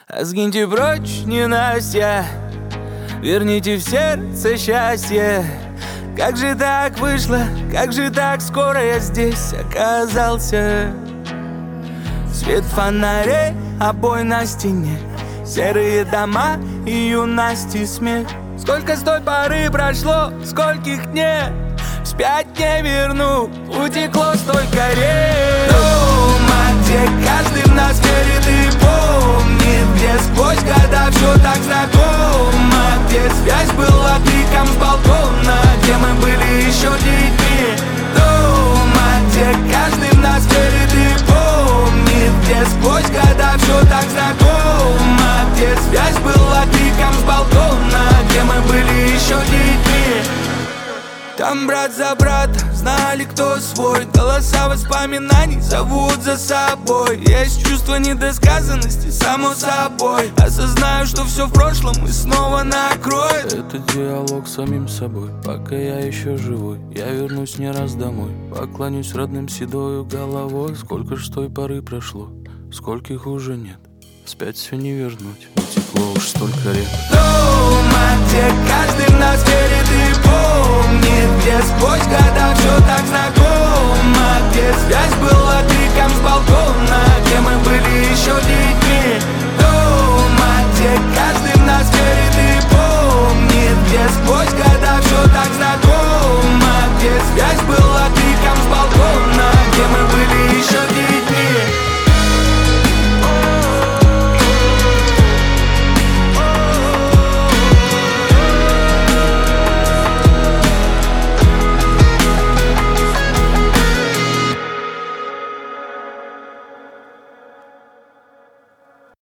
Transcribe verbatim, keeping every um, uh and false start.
А сгиньте прочь, ненастья, верните в сердце счастье. Как же так вышло, как же так скоро я здесь оказался? Свет фонарей, обои на стене, серые дома и юности смех. Сколько с той поры прошло, скольких нет, вспять не верну, утекло столько рек. Дома, где каждый в нас верит и помнит, где сквозь года все так знакомо, где связь была криком с балкона, где мы были еще детьми. Дома, где каждый в нас верит и помнит, где сквозь года все так знакомо, где связь была криком с балкона, где мы были еще детьми. Там брат за брата, знали, кто свой. Голоса воспоминаний зовут за собой. Есть чувство недосказанности, само собой. Осознаю, что все в прошлом и снова накроет. Это диалог с самим собой, пока я еще живой. Я вернусь не раз домой, поклонюсь родным седою головой. Сколько ж с той поры прошло, скольких уже нет, вспять все не вернуть, утекло уж столько лет. Дома, где каждый в нас верит и помнит, где сквозь года все так знакомо, где связь была криком с балкона, где мы были еще детьми.